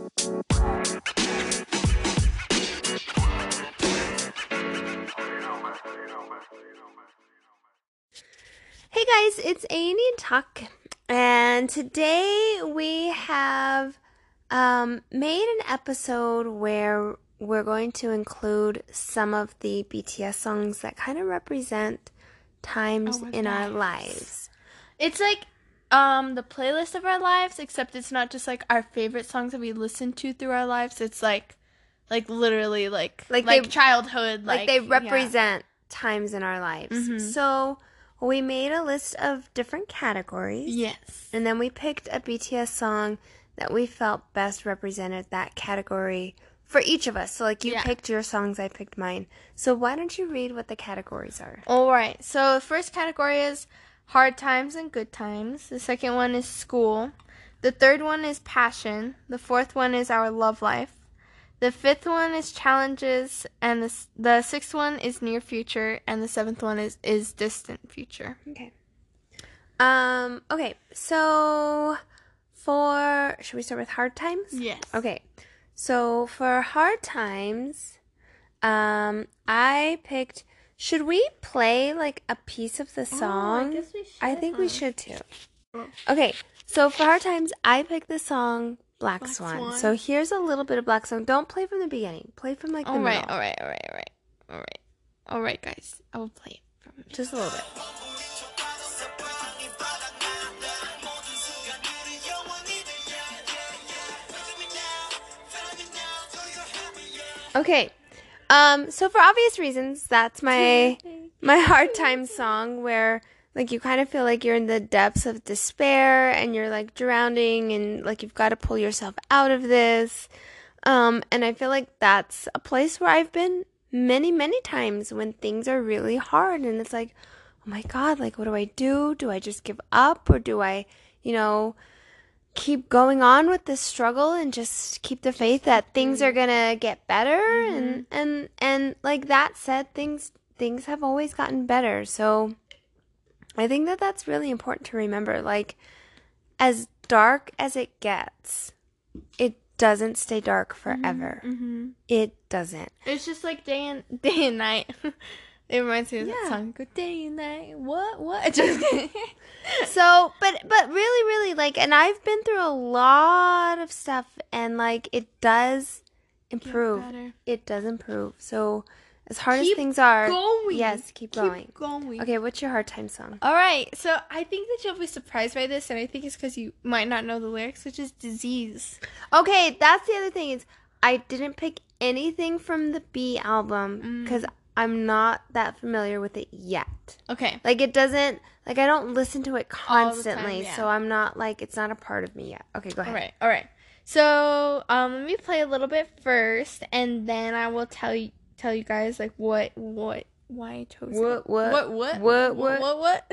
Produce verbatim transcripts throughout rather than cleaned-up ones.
Hey guys, it's A and E Talk, and today we have um, made an episode where we're going to include some of the B T S songs that kind of represent times Our in our lives. lives. It's like um the playlist of our lives, except it's not just like our favorite songs that we listen to through our lives. It's like like literally like Like like, they- childhood, Like, like, they yeah. represent times in our lives. Mhm. So we made a list of different categories. Yes. And then we picked a B T S song that we felt best represented that category for each of us. So, like, you Yeah. picked your songs, I picked mine. So why don't you read what the categories are? All right. So the first category is hard times and good times. The second one is school. The third one is passion. The fourth one is our love life. The fifth one is challenges, and the s- the sixth one is near future, and the seventh one is is distant future. Okay. Um, okay, so for, should we start with hard times? Yes. Okay, so for hard times, um, I picked, should we play like a piece of the song? Oh, I guess we should. I think we huh? should too. Oh. Okay, so for hard times, I picked the song Black, Black Swan. Swan. So here's a little bit of Black Swan. Don't play from the beginning. Play from like the All right, middle. all right, all right, all right, all right, all right, guys. I will play it from Just a little bit. Okay. Um, so for obvious reasons, that's my my hard time song where like you kind of feel like you're in the depths of despair and you're like drowning and like you've got to pull yourself out of this. Um, and I feel like that's a place where I've been many, many times when things are really hard and it's like, oh my God, like what do I do? Do I just give up or do I, you know, keep going on with this struggle and just keep the faith that things are gonna get better? Mm-hmm. and and and like that said, things things have always gotten better. So I think that that's really important to remember. Like, as dark as it gets, it doesn't stay dark forever. Mm-hmm. It doesn't. It's just like day and day and night. It reminds me of Yeah. that song. Good day and night. What? What? Just kidding. So, but but really, really, like, and I've been through a lot of stuff, and like, it does improve. better. It does improve. So, as hard Keep as things are, going. yes, keep going. Keep going. Okay, what's your hard time song? All right. So I think that you'll be surprised by this, and I think it's because you might not know the lyrics, which is disease. Okay, that's the other thing is I didn't pick anything from the B album Mm. because I'm not that familiar with it yet. Okay. Like, it doesn't, like, I don't listen to it All the time, constantly, yeah. so I'm not, like, it's not a part of me yet. Okay, go All ahead. right. All right. So um, let me play a little bit first, and then I will tell you tell you guys like what what why I chose it. What, what, What what what, what what what?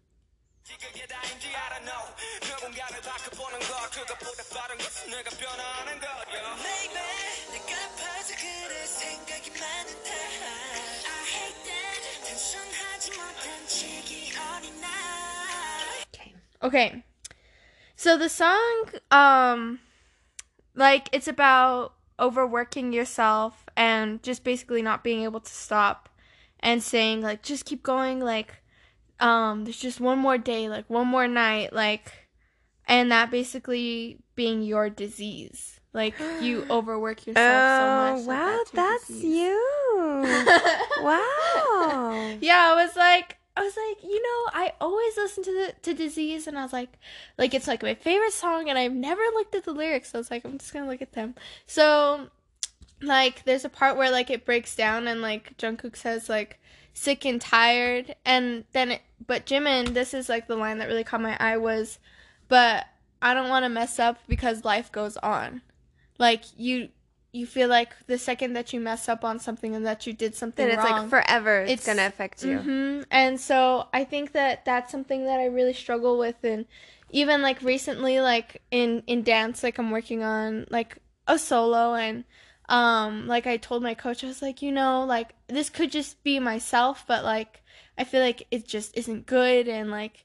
Okay. Okay. So the song, um, like, it's about overworking yourself and just basically not being able to stop and saying, like, just keep going, like, um, there's just one more day, like, one more night, like, and that basically being your disease. Like, you overwork yourself Oh, so much. wow, that that's, that's your disease. you. Wow. Yeah, I was like, I was like, you know, I always listen to the to Disease, and I was like, like it's like my favorite song, and I've never looked at the lyrics, so I was like, I'm just gonna look at them. So, like, there's a part where like it breaks down, and like Jungkook says like sick and tired, and then it, but Jimin, this is like the line that really caught my eye was, but I don't want to mess up because life goes on. Like you. You feel like the second that you mess up on something and that you did something Then it's wrong, like forever it's, it's- gonna affect you. hmm And so I think that that's something that I really struggle with, and even like recently, like in in dance, like I'm working on like a solo, and um, like I told my coach, I was like, you know, like this could just be myself, but like I feel like it just isn't good, and like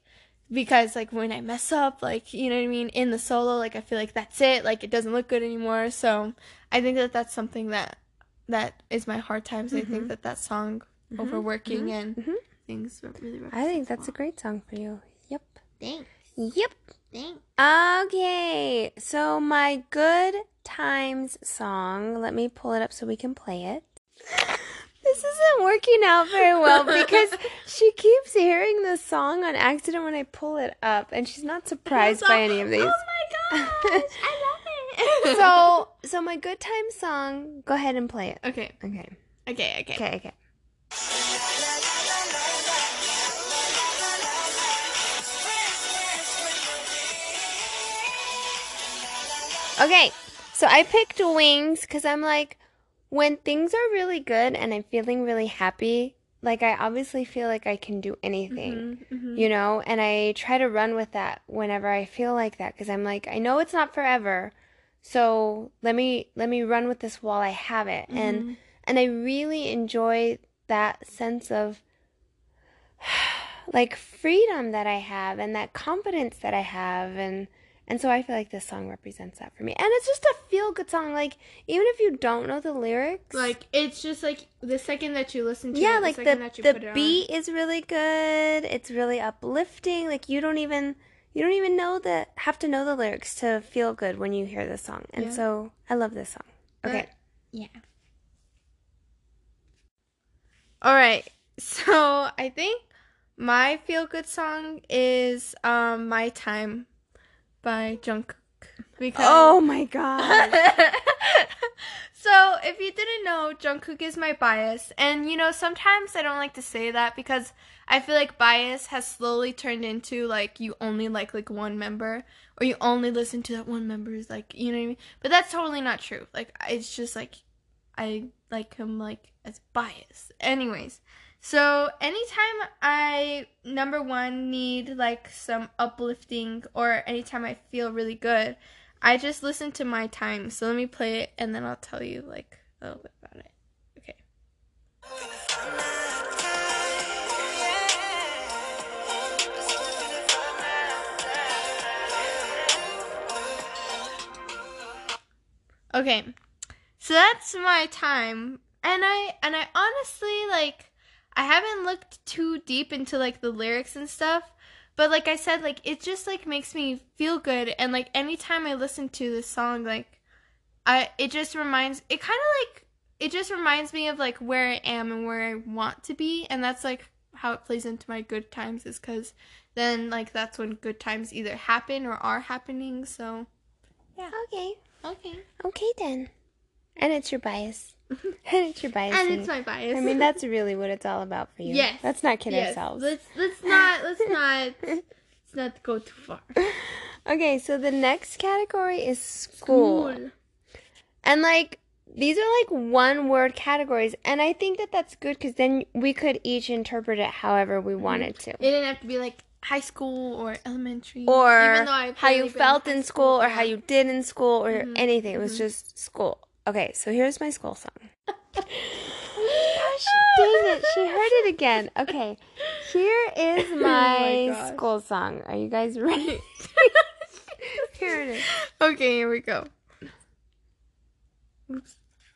because like when I mess up, like, you know what I mean, in the solo, like I feel like that's it, like it doesn't look good anymore. So I think that that's something that that is my hard times. Mm-hmm. I think that that song, mm-hmm. Overworking, mm-hmm. and mm-hmm. things really represents. I think that's well. a great song for you. Yep. Thanks. Yep. Thanks. Okay, so my good times song, let me pull it up so we can play it. This isn't working out very well because she keeps hearing the song on accident when I pull it up, and she's not surprised by any of these. Oh my gosh, I love it. so, so my good times song, go ahead and play it. Okay. Okay. Okay, okay. Okay, okay. Okay, so I picked Wings because I'm like, when things are really good and I'm feeling really happy, like I obviously feel like I can do anything, mm-hmm, mm-hmm. you know, and I try to run with that whenever I feel like that because I'm like, I know it's not forever, so let me let me run with this while I have it, mm-hmm. and and I really enjoy that sense of like freedom that I have and that confidence that I have, and And so I feel like this song represents that for me. And it's just a feel-good song. Like, even if you don't know the lyrics. Like, it's just, like, the second that you listen to yeah, it, the like second the, that you the put it beat on. is really good. It's really uplifting. Like, you don't even, you don't even know the, have to know the lyrics to feel good when you hear this song. And yeah. so, I love this song. Okay. Uh, yeah. All right. So, I think my feel-good song is um, My Time by Jungkook. Because oh my god. So, if you didn't know, Jungkook is my bias. And, you know, sometimes I don't like to say that because I feel like bias has slowly turned into, like, you only like, like, one member. Or you only listen to that one member's, like, you know what I mean? But that's totally not true. Like, it's just, like, I like him, like, as bias. Anyways. So, anytime I, number one, need, like, some uplifting or anytime I feel really good, I just listen to My Time. So, let me play it, and then I'll tell you, like, a little bit about it. Okay. Okay. So, that's My Time. And I, and I honestly, like, I haven't looked too deep into, like, the lyrics and stuff, but, like I said, like, it just, like, makes me feel good, and, like, anytime I listen to this song, like, I, it just reminds, it kind of, like, it just reminds me of, like, where I am and where I want to be, and that's, like, how it plays into my good times, is because then, like, that's when good times either happen or are happening, so, yeah. Okay. Okay. Okay, then. And it's your bias. And it's your bias. And it's my bias. I mean, that's really what it's all about for you. Yes. Let's not kid yes. ourselves. Let's let's not let's not let's not go too far. Okay, so the next category is school. school. And like these are like one word categories, and I think that that's good because then we could each interpret it however we mm-hmm. wanted to. It didn't have to be like high school or elementary, or even though I've how you felt in school, school or how you did in school, or mm-hmm. anything. It was mm-hmm. just school. Okay, so here's my school song. Gosh, dang it, she heard it again. Okay, here is my, oh my school song. Are you guys ready? Here it is. Okay, here we go. Oops.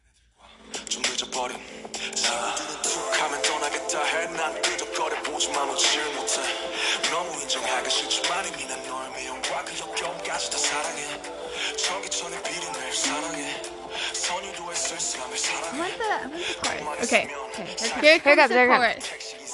I want the, I want the chorus. Okay, okay. Here, here comes here the chorus.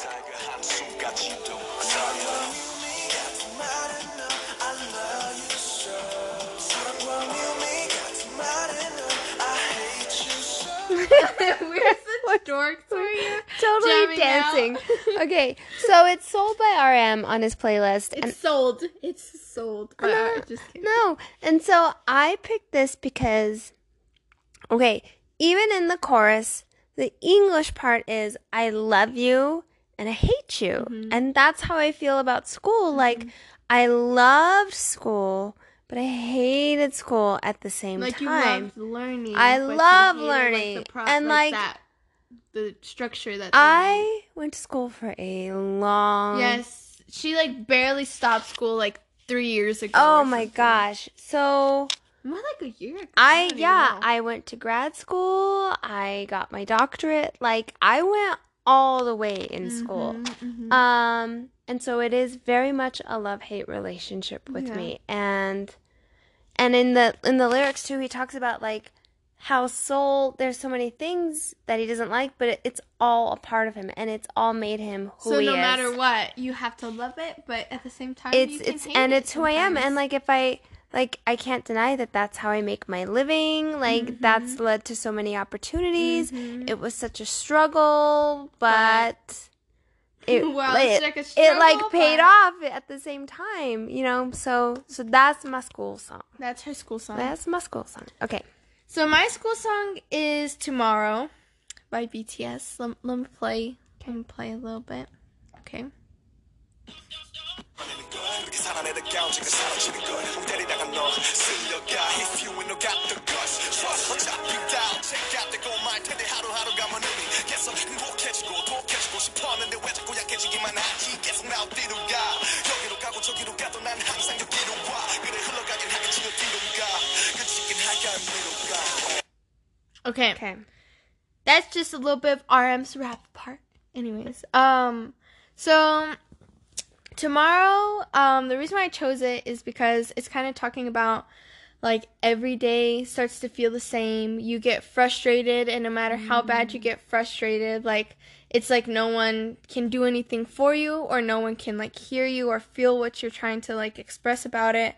We're such dorks, are you? Totally dancing. Okay, so it's Sold by R M on his playlist. It's and sold. It's sold by no, R M. Just kidding. No, and so I picked this because, okay, even in the chorus, the English part is I love you and I hate you. Mm-hmm. And that's how I feel about school. Mm-hmm. Like, I loved school, but I hated school at the same like time. Like you loved learning. I love learning. Like the pro- and like, like that, the structure that I made. went to school for a long Yes, she like barely stopped school like three years ago. Oh my gosh. So more like a year ago. I, I yeah, I went to grad school. I got my doctorate. Like I went all the way in mm-hmm, school. Mm-hmm. Um and so it is very much a love-hate relationship with yeah. me. And and in the in the lyrics too, he talks about like how soul, there's so many things that he doesn't like, but it, it's all a part of him, and it's all made him who so he is. So no matter what, you have to love it, but at the same time, it's you can it's hate and it it's sometimes. who I am, and like if I like, I can't deny that that's how I make my living. Like mm-hmm. that's led to so many opportunities. Mm-hmm. It was such a struggle, but. but It, well, it, like a struggle, it like paid but... off at the same time, you know. So so that's my school song. That's her school song. That's my school song. Okay. So my school song is "Tomorrow" by B T S. Let, let me play. Let me play a little bit. Okay. Okay. Okay. That's just a little bit of R M's rap part. Anyways, um, so tomorrow, um, the reason why I chose it is because it's kind of talking about like every day starts to feel the same. You get frustrated, and no matter how bad you get frustrated, like it's like no one can do anything for you, or no one can like hear you or feel what you're trying to like express about it.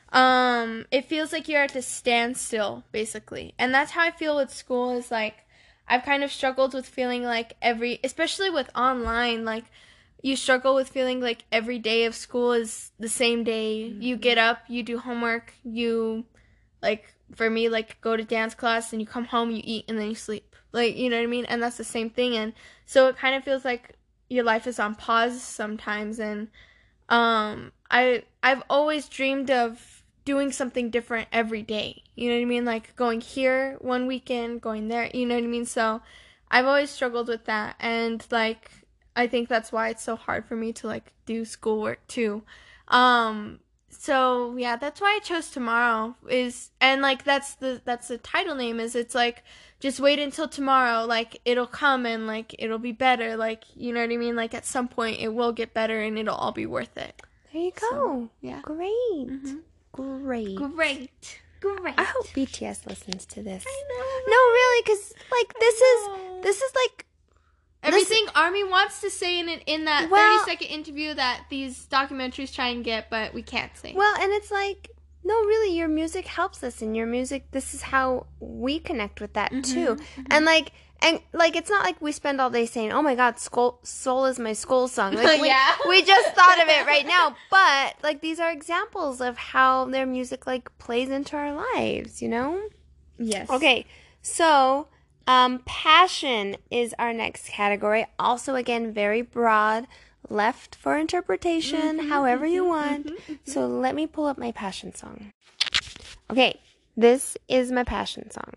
Um, it feels like you're at a standstill, basically. And that's how I feel with school is like, I've kind of struggled with feeling like every, especially with online, like you struggle with feeling like every day of school is the same day. Mm-hmm. You get up, you do homework, you like, for me, like go to dance class and you come home, you eat, and then you sleep. Like, you know what I mean? And that's the same thing. And so it kind of feels like your life is on pause sometimes. And, um, I, I've always dreamed of doing something different every day. You know what I mean? Like going here one weekend, going there, you know what I mean? So I've always struggled with that. And like, I think that's why it's so hard for me to like do schoolwork too. Um, so yeah, that's why I chose tomorrow is, and like, that's the, that's the title name is it's like, just wait until tomorrow. Like it'll come and like, it'll be better. Like, you know what I mean? Like at some point it will get better and it'll all be worth it. There you go. So, yeah. Great. Mm-hmm. Great. Great. Great. I hope B T S listens to this. I know. No, really, because, like, this is, this is, like... Everything this... Army wants to say in it, in that well, thirty-second interview that these documentaries try and get, but we can't say. Well, and it's like, no, really, your music helps us, and your music, this is how we connect with that, mm-hmm, too. Mm-hmm. And, like... And, like, it's not like we spend all day saying, oh, my God, Soul, Soul is my school song. Like, we, yeah. we just thought of it right now. But, like, these are examples of how their music, like, plays into our lives, you know? Yes. Okay, so, um, passion is our next category. Also, again, very broad, left for interpretation, mm-hmm, however you want. Mm-hmm, mm-hmm. So, let me pull up my passion song. Okay, this is my passion song.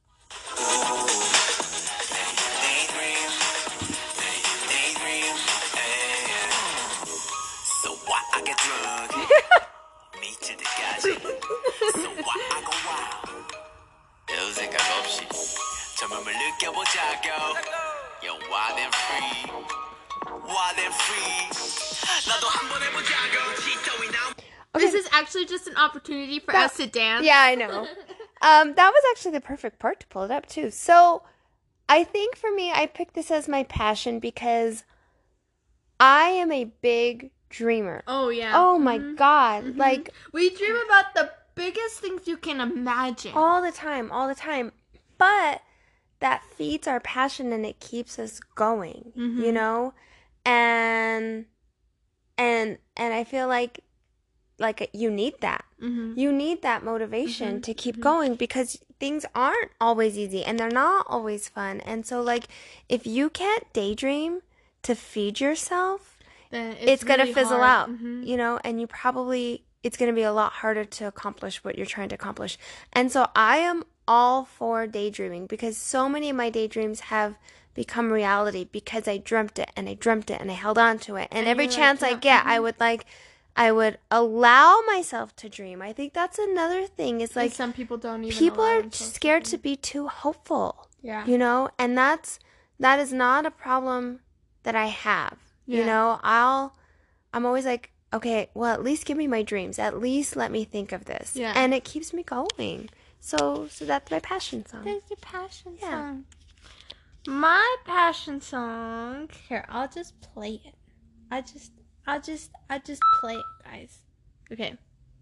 Okay. This is actually just an opportunity for that, us to dance. Yeah, I know. um, that was actually the perfect part to pull it up, too. So, I think for me, I picked this as my passion because I am a big dreamer. Oh, yeah. Oh, my mm-hmm. God. Mm-hmm. Like, we dream about the biggest things you can imagine. All the time, all the time. But that feeds our passion and it keeps us going, mm-hmm. you know? And, and, and I feel like, like you need that. Mm-hmm. You need that motivation mm-hmm. to keep mm-hmm. going because things aren't always easy and they're not always fun. And so, like, if you can't daydream to feed yourself, then it's, it's really going to fizzle hard. out, mm-hmm. you know, and you probably, it's going to be a lot harder to accomplish what you're trying to accomplish. And so I am all for daydreaming because so many of my daydreams have become reality because I dreamt it and I dreamt it and I held on to it. And, And every you're like, chance I no, get, mhm. I would like, I would allow myself to dream. I think that's another thing. Is Like like some people don't even. people allow are themselves to scared to dream. be too hopeful. Yeah. You know, and that's that is not a problem that I have. Yeah. You know, I'll I'm always like, okay, well, at least give me my dreams. At least let me think of this. Yeah. And it keeps me going. So so that's my passion song. There's your passion Yeah. song. My passion song. Here, I'll just play it. I just, I just, I just play it, guys. Okay.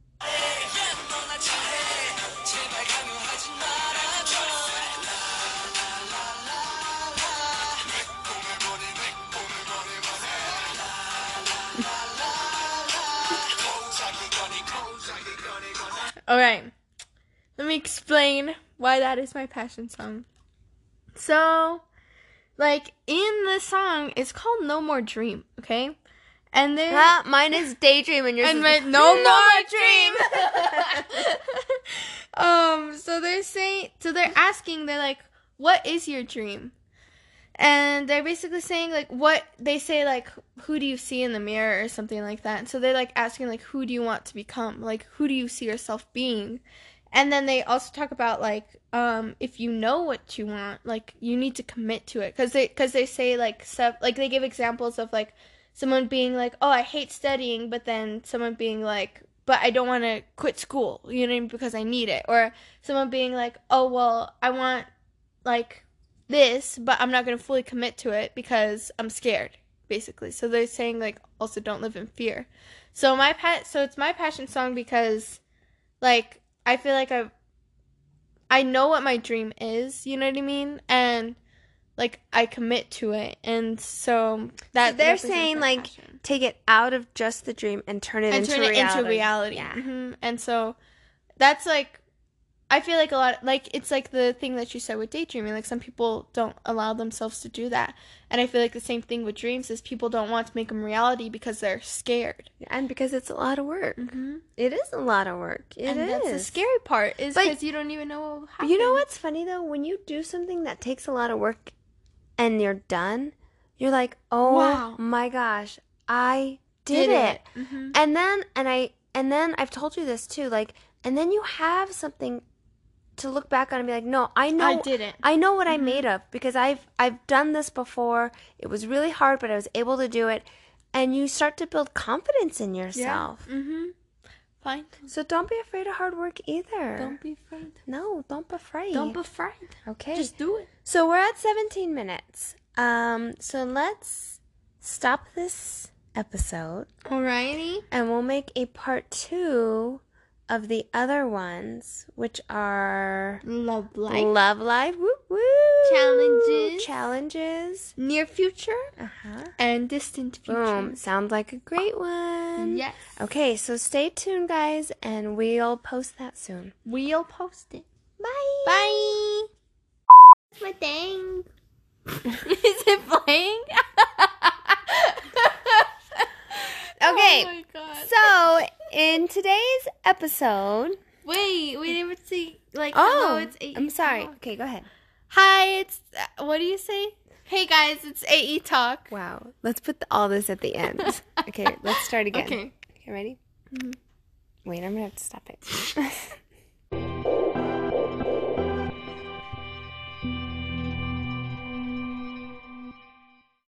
Alright. Let me explain why that is my passion song. So, like, in the song, it's called No More Dream, okay? And then... Ah, mine is Daydream and yours and is my, no, more dream. um, so they're saying, so they're asking, they're like, what is your dream? And they're basically saying, like, what, they say, like, who do you see in the mirror or something like that. And so they're, like, asking, like, who do you want to become? Like, who do you see yourself being? And then they also talk about, like, um, if you know what you want, like, you need to commit to it. Because they, cause they say, like, stuff, like, they give examples of, like, someone being like, oh, I hate studying, but then someone being like, but I don't want to quit school, you know, because I need it. Or someone being like, oh, well, I want, like, this, but I'm not going to fully commit to it because I'm scared, basically. So they're saying, like, also don't live in fear. So my pa- so it's my passion song because, like, I feel like I I know what my dream is, you know what I mean? And, like, I commit to it. And so that So they're represents saying, my like, passion. take it out of just the dream and turn it and into turn it reality. into reality. Yeah. hmm And so that's like, I feel like a lot, like, it's like the thing that you said with daydreaming. Like, some people don't allow themselves to do that. And I feel like the same thing with dreams is people don't want to make them reality because they're scared. And because it's a lot of work. Mm-hmm. It is a lot of work. It and is. that's the scary part is But- because you don't even know what will happen. You know what's funny, though? When you do something that takes a lot of work and you're done, you're like, oh Wow. my gosh, I did, it. Mm-hmm. And then, and I, and then I've told you this too, like, and then you have something to look back on and be like, no, I know, I did it. I know what Mhm. I'm made of because I've, I've done this before. It was really hard, but I was able to do it. And you start to build confidence in yourself. Yeah. Mm-hmm. Fine. So don't be afraid of hard work either. Don't be afraid. No, don't be afraid. Don't be afraid. Okay. Just do it. So we're at seventeen minutes. Um, so let's stop this episode Alrighty. and we'll make a part two of the other ones, which are Love life. Love Life, woo woo, Challenges. challenges, Near future uh-huh. and distant future. Boom, sounds like a great one. Yes. Okay, so stay tuned, guys, and we'll post that soon. We'll post it. Bye. Bye. That's my thing. Is it playing? Okay. Oh my god. So in today's episode, Wait, we didn't even see, like, oh, hello, it's A E I'm sorry. Talk. Okay, go ahead. Hi, it's, uh, what do you say? Hey guys, it's A E Talk. Wow, let's put the, all this at the end. Okay, let's start again. Okay. Okay, ready? Mhm. Wait, I'm gonna have to stop it.